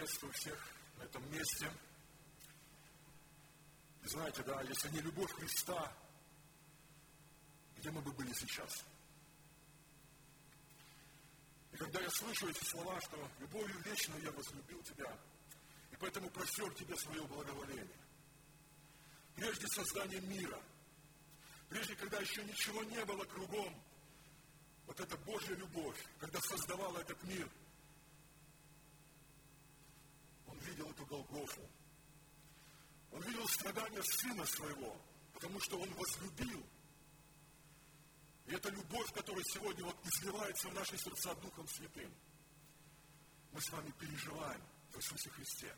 Приветствую всех на этом месте. И знаете, да, если не любовь Христа, где мы бы были сейчас? И когда я слышу эти слова, что любовью вечной я возлюбил тебя, и поэтому простер тебе свое благоволение. Прежде создания мира, прежде, когда еще ничего не было кругом, вот эта Божья любовь, когда создавала этот мир, Он видел эту Голгофу. Он видел страдания Сына Своего, потому что Он возлюбил. И эта любовь, которая сегодня вот изливается в наши сердца Духом Святым, мы с вами переживаем в Иисусе Христе.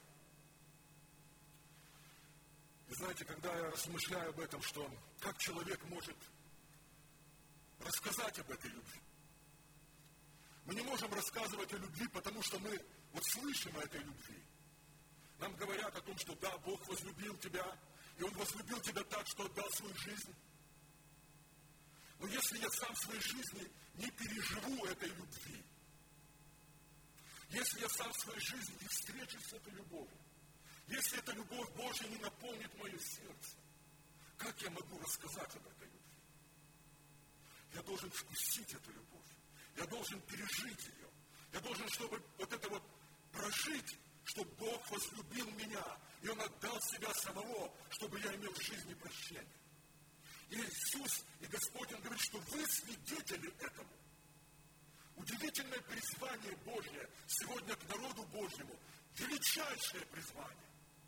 И знаете, когда я размышляю об этом, что как человек может рассказать об этой любви. Мы не можем рассказывать о любви, потому что мы вот слышим о этой любви. Нам говорят о том, что да, Бог возлюбил тебя, и Он возлюбил тебя так, что отдал свою жизнь. Но если я сам в своей жизни не переживу этой любви, если я сам в своей жизни не встречусь с этой любовью, если эта любовь Божья не наполнит мое сердце, как я могу рассказать об этой любви? Я должен вкусить эту любовь. Я должен пережить ее. Я должен, чтобы вот это вот прожить, чтобы Бог возлюбил меня, и Он отдал себя самого, чтобы я имел в жизни прощение. И Иисус, и Господь, Он говорит, что вы свидетели этому. Удивительное призвание Божье сегодня к народу Божьему, величайшее призвание.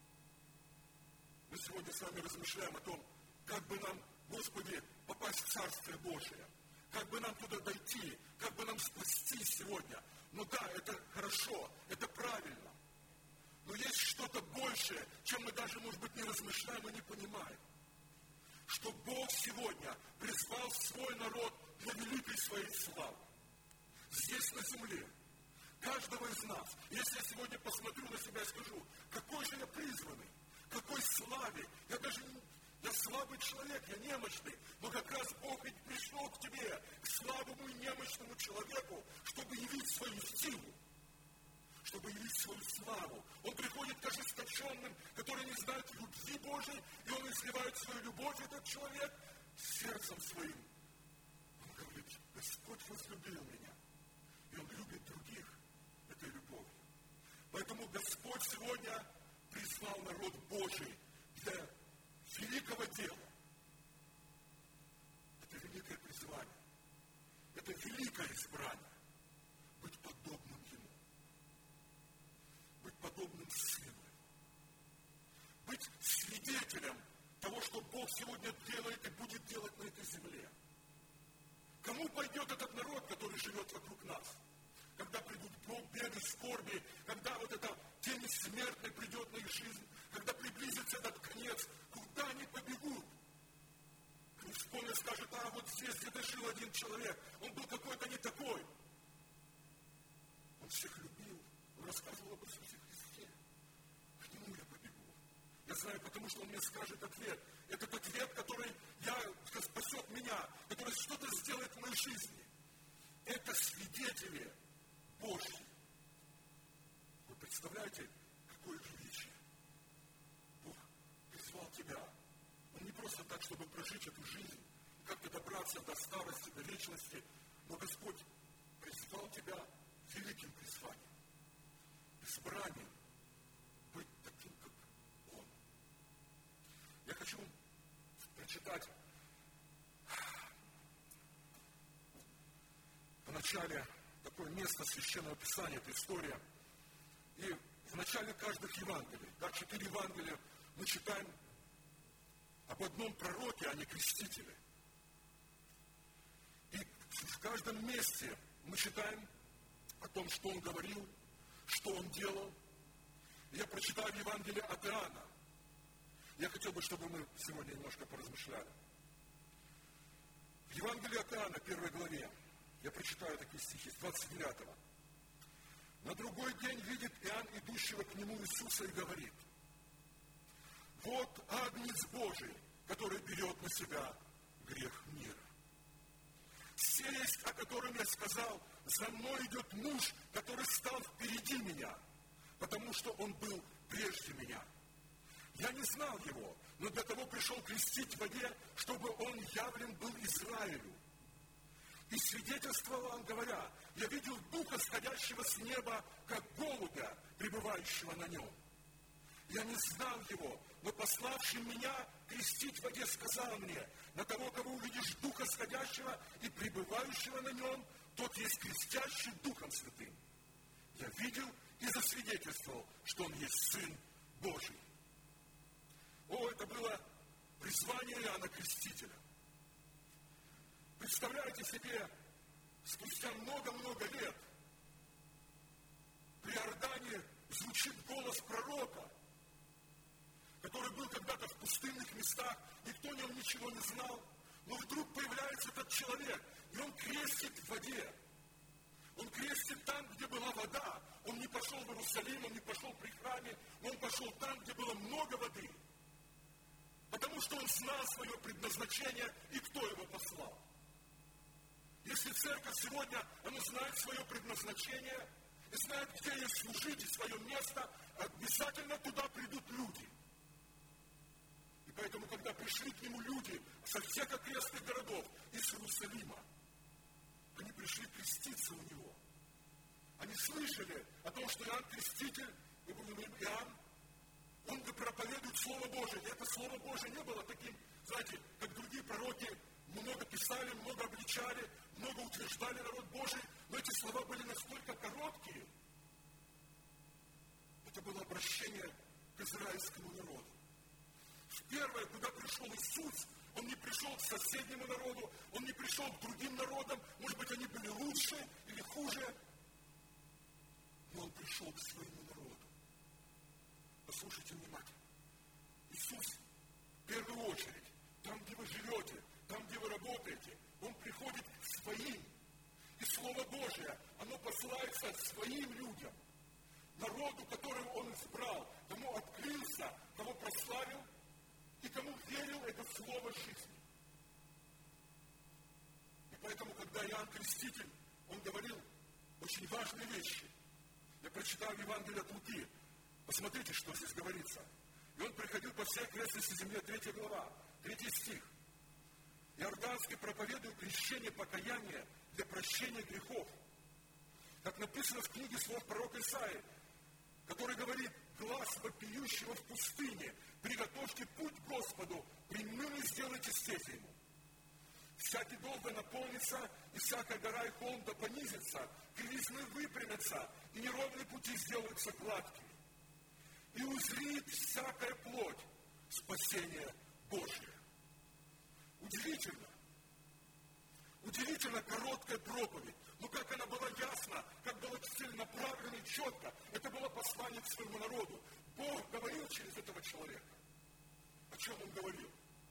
Мы сегодня с вами размышляем о том, как бы нам, Господи, попасть в Царствие Божие, как бы нам туда дойти, как бы нам спастись сегодня. Ну да, это хорошо, это правильно. Но есть что-то большее, чем мы даже, может быть, не размышляем и не понимаем. Что Бог сегодня призвал свой народ для великой своей славы. Здесь, на земле, каждого из нас. Если я сегодня посмотрю на себя и скажу, какой же я призванный, какой славе, я слабый человек, я немощный, но как раз Бог ведь пришел к тебе, к слабому и немощному человеку, чтобы явить свою силу, чтобы явить свою славу. Он приходит к ожесточенным, которые не знают любви Божьей, и Он изливает свою любовь, этот человек, сердцем своим. Он говорит, Господь возлюбил меня, и Он любит других этой любовью. Поэтому Господь сегодня призвал народ Божий для великого дела. Это великое призвание. Это великое избрание. Быть подобным Ему. Быть подобным Сыну Его. Быть свидетелем того, что Бог сегодня делает и будет делать на этой земле. Кому пойдет этот народ, который живет вокруг нас? Когда придут беды, скорби, когда вот эта тень смертной придет на их жизнь, когда приблизится этот конец, куда они побегут? Они вспомнят, скажут, вот здесь где-то жил один человек, он был какой-то не такой. Он всех любил, он рассказывал об Иисусе Христе. К Нему я побегу. Я знаю, потому что Он мне скажет ответ. Этот ответ, который спасет меня, который что-то сделает в моей жизни. Это свидетели Божьи. Вы представляете, какое величие? Бог призвал тебя. Он не просто так, чтобы прожить эту жизнь, как-то добраться до старости, до вечности, но Господь призвал тебя великим призванием, избранием, быть таким, как Он. Я хочу прочитать в начале такое место Священного Писания, это история. И в начале каждых Евангелий, 4 Евангелия, мы читаем об одном пророке, а не крестителе. И в каждом месте мы читаем о том, что он говорил, что он делал. И я прочитаю Евангелие от Иоанна. Я хотел бы, чтобы мы сегодня немножко поразмышляли. В Евангелии от Иоанна, 1 главе, я прочитаю такие стихи, с 29-го. На другой день видит Иоанн идущего к нему Иисуса и говорит: вот Агнец Божий, который берет на себя грех мира. Сесть, о котором я сказал, за мной идет муж, который стал впереди меня, потому что он был прежде меня. Я не знал его, но для того пришел крестить в воде, чтобы он явлен был Израилю. И свидетельствовал он, говоря: я видел Духа, сходящего с неба, как голубя, пребывающего на нем. Я не знал его, но пославший меня крестить в воде сказал мне: на того, кого увидишь Духа сходящего и пребывающего на нем, тот есть крестящий Духом Святым. Я видел и засвидетельствовал, что он есть Сын Божий. О, это было призвание Иоанна Крестителя. Представляете себе, спустя много-много лет при Иордане звучит голос пророка, который был когда-то в пустынных местах, никто о нем ничего не знал, но вдруг появляется этот человек, и он крестит в воде. Он крестит там, где была вода. Он не пошел в Иерусалим, он не пошел при храме, но он пошел там, где было много воды. Потому что он знал свое предназначение и кто его послал. Если церковь сегодня, она знает свое предназначение, и знает, где ей служить, и свое место, обязательно туда придут люди. И поэтому, когда пришли к нему люди со всех окрестных городов, из Иерусалима, они пришли креститься у него. Они слышали о том, что Иоанн Креститель, Иоанн, он проповедует Слово Божие. И это Слово Божие не было таким, знаете, как другие пророки, много писали, много обличали, много утверждали народ Божий, но эти слова были настолько короткие. Это было обращение к израильскому народу. Первое, куда пришел Иисус, он не пришел к соседнему народу, он не пришел к другим народам, может быть, они были лучше или хуже, но он пришел к своему народу. Послушайте внимательно. Иисус в первую очередь, там, где вы живете, там, где вы работаете, он приходит к своим. И Слово Божие, оно посылается своим людям, народу, которого он избрал, кому открылся, кого прославил, и кому верил это слово жизни. И поэтому, когда Иоанн Креститель, он говорил очень важные вещи. Я прочитал Евангелие от Луки. Посмотрите, что здесь говорится. И он приходил по всей окрестности земли, 3 глава, 3 стих. Иорданский проповедует крещение покаяния для прощения грехов. Как написано в книге слов пророка Исаии, который говорит: глас вопиющего в пустыне, приготовьте путь Господу, прямым и сделайте стези ему. Всякий дол да наполнится, и всякая гора и холм да понизится, кривизны выпрямятся, и неровные пути сделаются гладкими. И узрит всякая плоть спасение Божие. Удивительно. Удивительно короткая проповедь. Но как она была ясна, как была целенаправлена и четко. Это было послание к своему народу. Бог говорил через этого человека. О чем он говорил?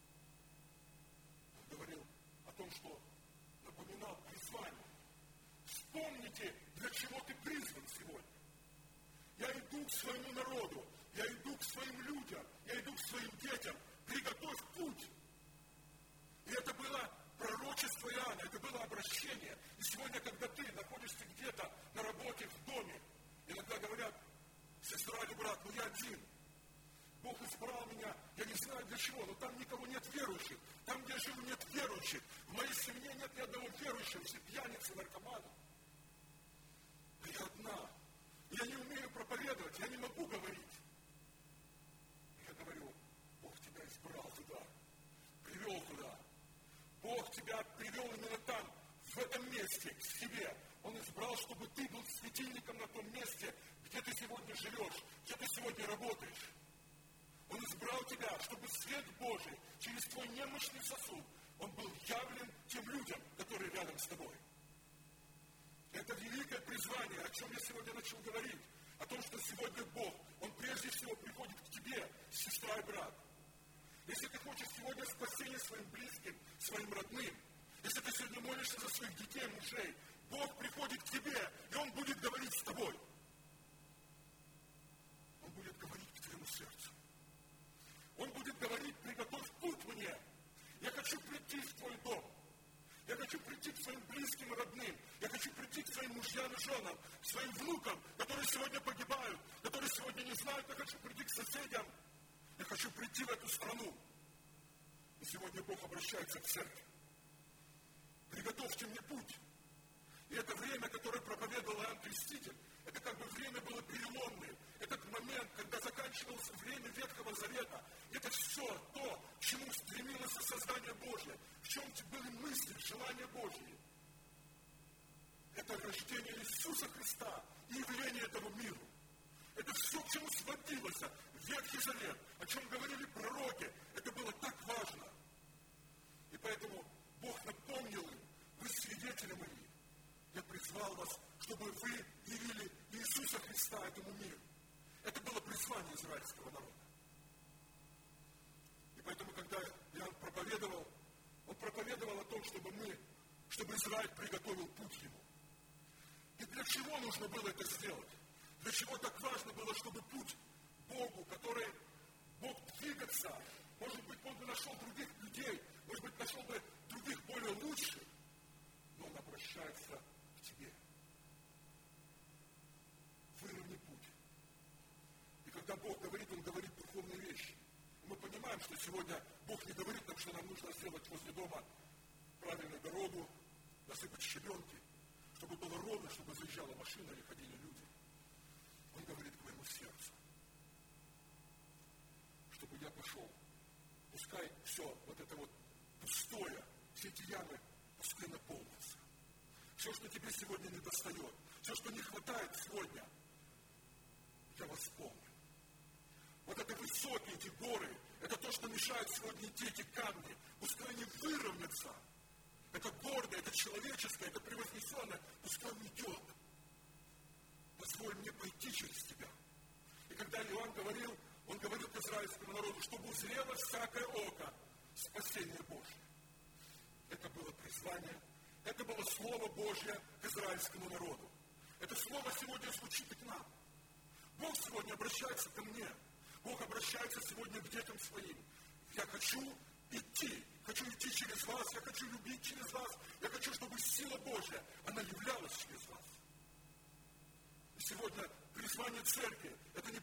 Он говорил о том, что напоминал призвание. Вспомните, для чего ты призван сегодня. Я иду к своему народу, я иду к своим людям, я иду к своим детям. Приготовь путь. И это было пророчество Иоанна, это было обращение. И сегодня, когда ты находишься где-то на работе, в доме, иногда говорят: сестра или брат, я один. Бог избрал меня, я не знаю для чего, но там никого нет верующих. Там, где я живу, нет верующих. В моей семье нет ни одного верующего, все пьяницы, наркоманы. А я одна. Я не умею проповедовать, я не могу говорить. Я говорю: Бог тебя избрал туда, привел туда. Бог тебя привел именно там, в этом месте, к себе. Он избрал, чтобы ты был светильником на том месте, где ты сегодня живешь, где ты сегодня работаешь. Он избрал тебя, чтобы свет Божий через твой немощный сосуд, он был явлен тем людям, которые рядом с тобой. Это великое призвание, о чем я сегодня начал говорить, о том, что сегодня Бог, Он прежде всего приходит к тебе, сестра и брат. Если ты хочешь сегодня спасения своим близким, своим родным, если ты сегодня молишься за своих детей, мужей, Бог приходит к тебе, и Он будет говорить с тобой. Он будет говорить к твоему сердцу. Он будет говорить: приготовь путь мне. Я хочу прийти в твой дом. Я хочу прийти к своим близким и родным. Я хочу прийти к своим мужьям и женам, к своим внукам, которые сегодня погибают, которые сегодня не знают, я хочу прийти к соседям, я хочу прийти в эту страну. И сегодня Бог обращается к церкви. Приготовьте мне путь. И это время, которое проповедовал Иоанн Креститель, это как бы время было переломное. Этот момент, когда заканчивалось время Ветхого Завета, это все то, к чему стремилось создание Божье, в чем были мысли, желания Божьи. Это рождение Иисуса Христа и явление этому миру. Это все, к чему сводилось Ветхий Завет, о чем говорили пророки. Это было так важно. И поэтому Бог напомнил им, вы свидетели мои. Я призвал вас, чтобы вы явили Иисуса Христа этому миру. Это было призвание израильского народа. И поэтому, когда Иоанн проповедовал, он проповедовал о том, чтобы Израиль приготовил путь ему. И для чего нужно было это сделать? Для чего так важно было, чтобы путь Богу, который Бог двигаться, может быть, Он бы нашел других людей, может быть, нашел бы других более лучших, но Он обращается к тебе. Выровни путь. И когда Бог говорит, Он говорит духовные вещи. Мы понимаем, что сегодня Бог не говорит нам, что нам нужно сделать возле дома правильную дорогу, насыпать щебенки, чтобы было ровно, чтобы заезжала машина или ходили люди. Он говорит к моему сердцу, чтобы я пошел. Пускай все вот это вот пустое, все эти ямы, пускай наполнятся. Все, что тебе сегодня не достает, все, что не хватает сегодня, я восполню. Вот это высокие, эти горы, это то, что мешает сегодня идти эти камни. Пускай они выровнятся. Это гордое, это человеческое, это превознесенное. Пускай он идет. Позволь мне пойти через тебя. И когда Иоанн говорил, он говорил к израильскому народу, чтобы узрело всякое око спасение Божье. Это было призвание, это было Слово Божье к израильскому народу. Это Слово сегодня звучит и к нам. Бог сегодня обращается ко мне. Бог обращается сегодня к детям своим. Я хочу идти через вас, я хочу любить через вас, я хочу, чтобы сила Божья, она являлась через вас. И сегодня призвание церкви, это не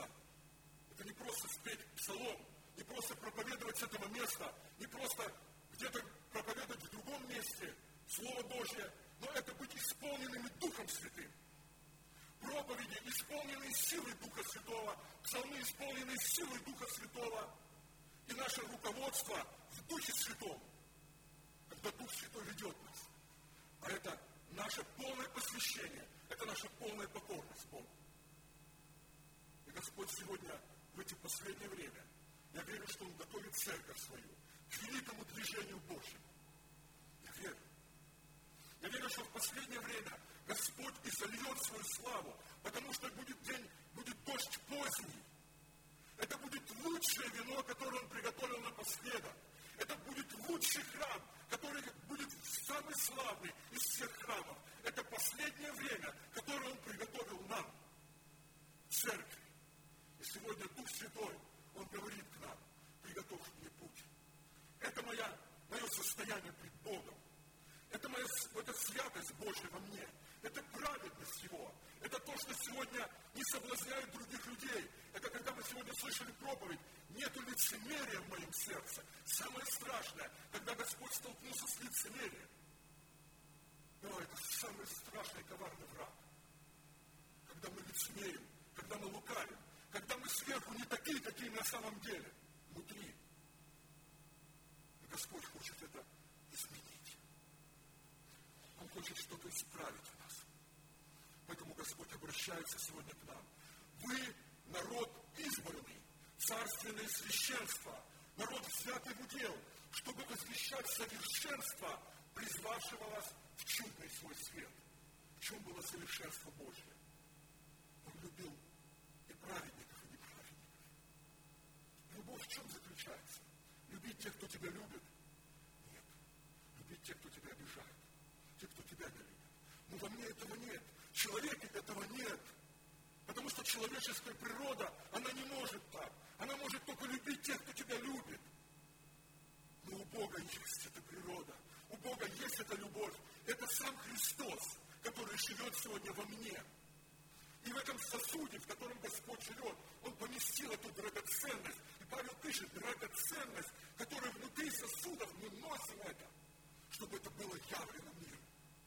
просто спеть псалом, не просто проповедовать с этого места, не просто где-то проповедовать в другом месте Слово Божье, но это быть исполненными Духом Святым. Проповеди, исполненные силой Духа Святого, псалмы, исполненные силой Духа Святого, и наше руководство в Духе Святом, когда Дух Святой ведет нас. А это наше полное посвящение, это наша полная покорность Богу. И Господь сегодня, в эти последнее время, я верю, что Он готовит церковь свою к великому движению Божьему. Я верю. Я верю, что в последнее время Господь изольет свою славу, потому что будет день, будет дождь поздний. Это будет лучшее вино, которое Он приготовил напоследок. Это будет лучший храм, который будет самый славный из всех храмов. Это последнее время, которое Он приготовил нам, церкви. И сегодня Дух Святой, Он говорит к нам, приготовь мне путь. Это мое состояние пред Богом. Это святость Божья во мне. Это праведность Его. Это то, что сегодня не соблазняет других людей. Это когда мы сегодня слышали проповедь, нету лицемерия в моем сердце. Самое страшное, когда Господь столкнулся с лицемерием. Но это самый страшный коварный враг. Когда мы лицемерим, когда мы лукавим, когда мы сверху не такие, какие на самом деле, внутри. И Господь хочет это изменить. Он хочет что-то исправить в нас. Поэтому Господь обращается сегодня к нам. Вы народ избранный, царственное священство, народ взятый в удел, чтобы возвещать совершенство, призвавшего вас в чудный свой свет. В чем было совершенство Божье? Он любил и праведников, и неправедников. Любовь в чем заключается? Любить тех, кто тебя любит? Нет. Любить тех, кто тебя обижает. Те, кто тебя не любит. Но во мне этого нет. В человеке этого нет. Потому что человеческая природа, она не может так. Она может только любить тех, кто тебя любит. Но у Бога есть эта природа. У Бога есть эта любовь. Это сам Христос, который живет сегодня во мне. И в этом сосуде, в котором Господь живет, Он поместил эту драгоценность. И Павел пишет, драгоценность, которая внутри сосудов, мы носим это, чтобы это было явлено миру.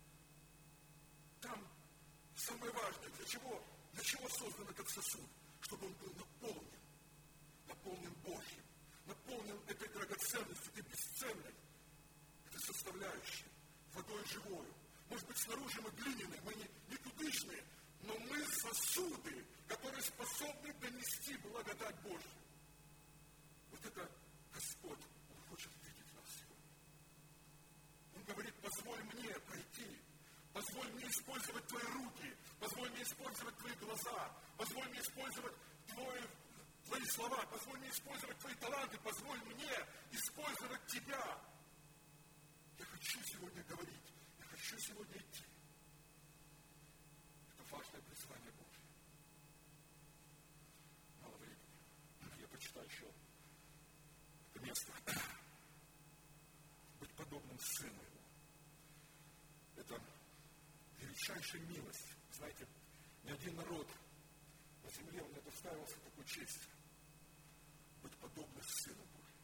Там самое важное, для чего создан этот сосуд? Чтобы он был наполнен Божьим, наполнен этой драгоценностью, этой бесценной, этой составляющей, водой живою. Может быть, снаружи мы глиняные, мы не никудышные, но мы сосуды, которые способны донести благодать Божью. Вот это Господь, Он хочет видеть нас сегодня. Он говорит, позволь мне пройти, позволь мне использовать твои руки, позволь мне использовать твои глаза, позволь мне использовать твои слова, позволь мне использовать твои таланты, позволь мне использовать тебя. Я хочу сегодня говорить, я хочу сегодня идти. Это важное призвание Божье. Мало времени. Я прочитаю еще это место. Быть подобным Сыну Его. Это величайшая милость. Знаете, ни один народ на земле, он не доставился такой чести. Быть подобным Сыну Божьему.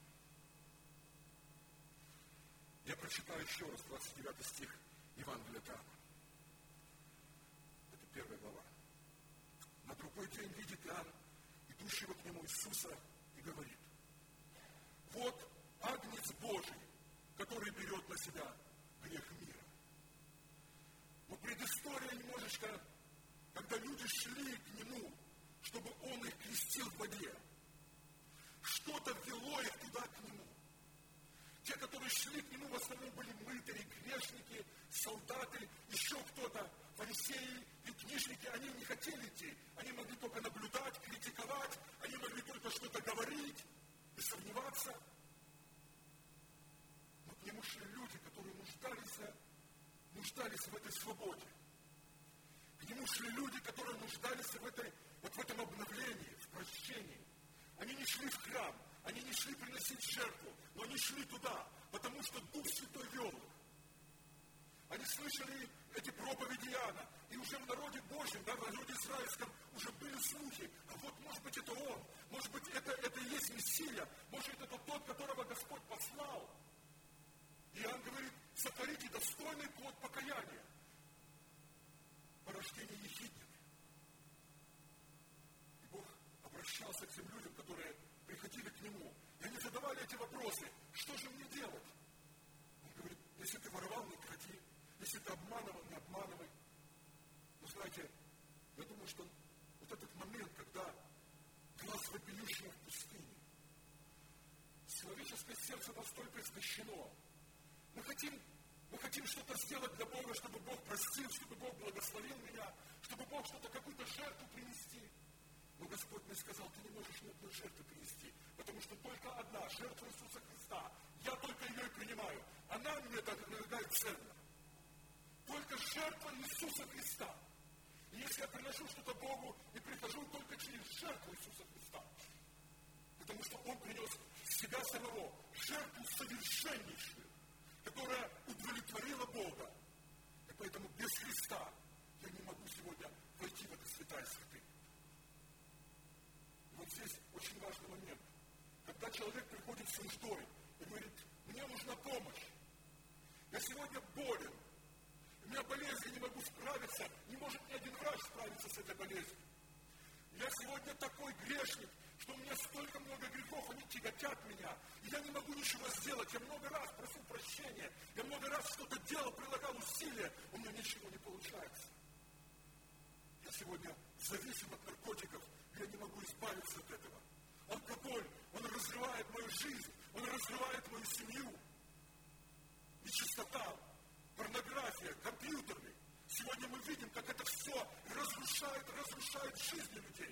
Я прочитаю еще раз 29 стих Евангелия от Иоанна. Это 1 глава. На другой день видит Иоанн, идущего к нему Иисуса, и говорит: вот Агнец Божий, который берет на себя грех мира. Но предыстория немножечко, когда люди шли к нему, чтобы он их крестил в воде, что-то вело их туда к нему. Те, которые шли к нему, в основном были мытари, грешники, солдаты, еще кто-то, фарисеи и книжники. Они не хотели идти. Они могли только наблюдать, критиковать, они могли только что-то говорить и сомневаться. Но к нему шли люди, которые нуждались в этой свободе. К нему шли люди, которые нуждались в этом обновлении, в прощении. Они не шли в храм, они не шли приносить жертву, но они шли туда, потому что Дух Святой вел их. Они слышали эти проповеди Иоанна, и уже в народе Божьем, в народе израильском уже были слухи, а вот, может быть, это он, может быть, это и есть Мессия, может, это тот, которого Господь послал. И Иоанн говорит: сотворите достойный плод покаяния, порождение ехиднины. И Бог обращался к тем людям, которые приходили к Нему, и они задавали эти вопросы: что же мне делать? Он говорит: если ты воровал, не кради, если ты обманывал, не обманывай. Но знаете, я думаю, что вот этот момент, когда глаз вопиющего в пустыне, человеческое сердце настолько истощено, мы хотим что-то сделать для Бога, чтобы Бог простил, чтобы Бог благословил меня, чтобы Бог что-то, какую-то жертву принести. Но Господь мне сказал: ты не можешь ни одной жертвы принести, потому что только одна жертва Иисуса Христа. Я только ее и принимаю. Она мне дорогая и ценна. Только жертва Иисуса Христа. И если я приношу что-то Богу, и прихожу только через жертву Иисуса Христа, потому что Он принес себя самого, жертву совершеннейшую, которая удовлетворила Бога. И поэтому без Христа я не могу сегодня войти в это святая святых. И вот здесь очень важный момент. Когда человек приходит с нуждой и говорит: мне нужна помощь, я сегодня болен, у меня болезнь, я не могу справиться, не может ни один врач справиться с этой болезнью. Я сегодня такой грешник, что у меня столько много грехов, они тяготят меня, и я не могу ничего сделать. Я много раз просил прощения, я много раз что-то делал, прилагал усилия, у меня ничего не получается. Я сегодня зависим от наркотиков, и я не могу избавиться от этого. Алкоголь, он разрывает мою жизнь, он разрывает мою семью. Нечистота, порнография, компьютеры. Сегодня мы видим, как это все разрушает жизни людей.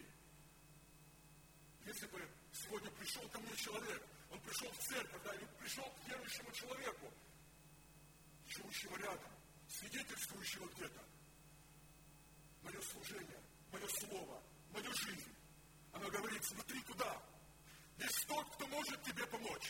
Если бы сегодня пришел ко мне человек, он пришел в церковь, да, или пришел к верующему человеку, живущего рядом, свидетельствующего где-то, мое служение, мое слово, мою жизнь, оно говорит: смотри туда, есть тот, кто может тебе помочь.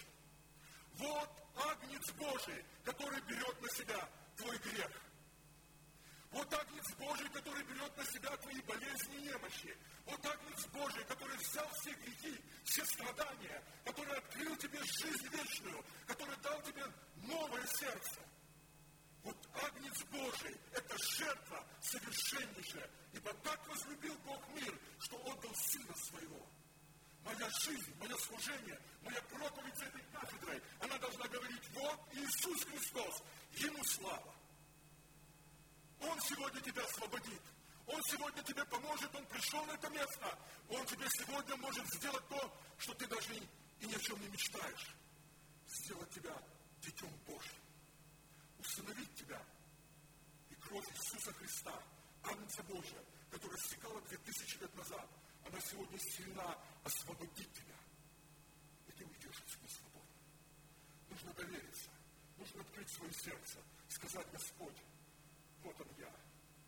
Вот Агнец Божий, который берет на себя твой грех. Вот Агнец Божий, который берет на себя твои болезни и немощи. Вот Агнец Божий, который взял все грехи, все страдания, который открыл тебе жизнь вечную, который дал тебе новое сердце. Вот Агнец Божий – это жертва совершеннейшая. Ибо так возлюбил Бог мир, что отдал Сына Своего. Моя жизнь, мое служение, моя проповедь за этой кафедрой, она должна говорить: вот Иисус Христос, Ему слава. Он сегодня тебя освободит. Он сегодня тебе поможет, Он пришел на это место. Он тебе сегодня может сделать то, что ты даже и ни о чем не мечтаешь. Сделать тебя детем Божьим. Усыновить тебя. И кровь Иисуса Христа, Агнца Божия, которая стекала 2000 лет назад, она сегодня сильна освободить тебя. И ты уйдешь отсюда свободно. Нужно довериться. Нужно открыть свое сердце. Сказать: Господь, вот он я.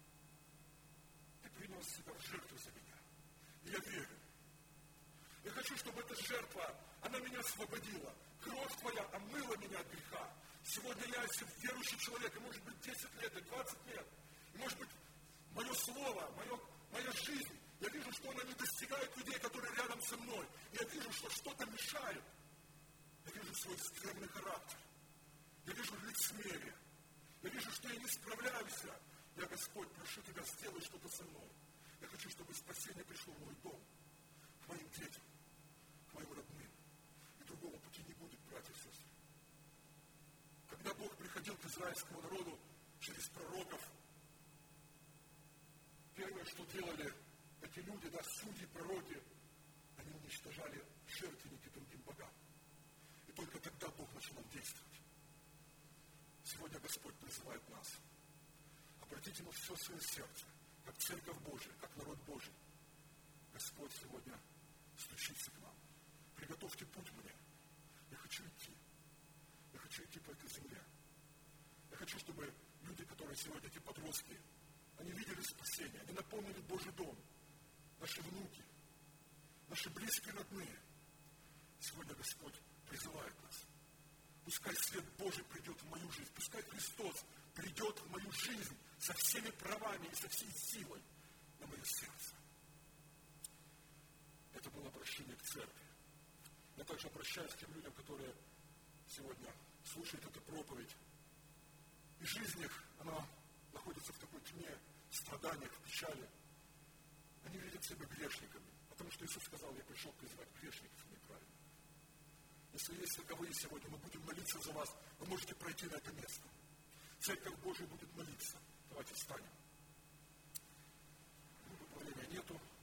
Ты принес себя в жертву за меня. И я верю. Я хочу, чтобы эта жертва, она меня освободила. Кровь Твоя омыла меня от греха. Сегодня я, если верующий человек, и может быть 10 лет, и 20 лет, и может быть мое слово, моя жизнь, я вижу, что она не достигает людей, которые рядом со мной. Я вижу, что что-то мешает. Я вижу свой скверный характер. Я вижу лицемерие. Я вижу, что я не справляюсь. Я, Господь, прошу Тебя, сделай что-то со мной. Я хочу, чтобы спасение пришло в мой дом, к моим детям, к моим родным. И другого пути не будет, братья и сестры. Когда Бог приходил к израильскому народу через пророков, первое, что делали эти люди, судьи, пророки, они уничтожали жертвенники другим богам. И только тогда Бог начинал действовать. Сегодня Господь призывает нас обратить Ему все свое сердце, как Церковь Божия, как народ Божий. Господь сегодня стучится к нам. Приготовьте путь мне. Я хочу идти. Я хочу идти по этой земле. Я хочу, чтобы люди, которые сегодня, эти подростки, они видели спасение, они наполнили Божий дом. Наши внуки, наши близкие, родные. Сегодня Господь призывает нас. Пускай свет Божий придет в мою жизнь. Пускай Христос придет в мою жизнь со всеми правами и со всей силой на мое сердце. Это было обращение к церкви. Я также обращаюсь к тем людям, которые сегодня слушают эту проповедь. И жизнь их, она находится в такой тьме, в страданиях, в печали. Они видят себя грешниками, потому что Иисус сказал: я пришел призывать грешников, а не праведных. Если есть таковые сегодня, мы будем молиться за вас, вы можете пройти на это место. Церковь Божия будет молиться. Давайте встанем. Времени нету.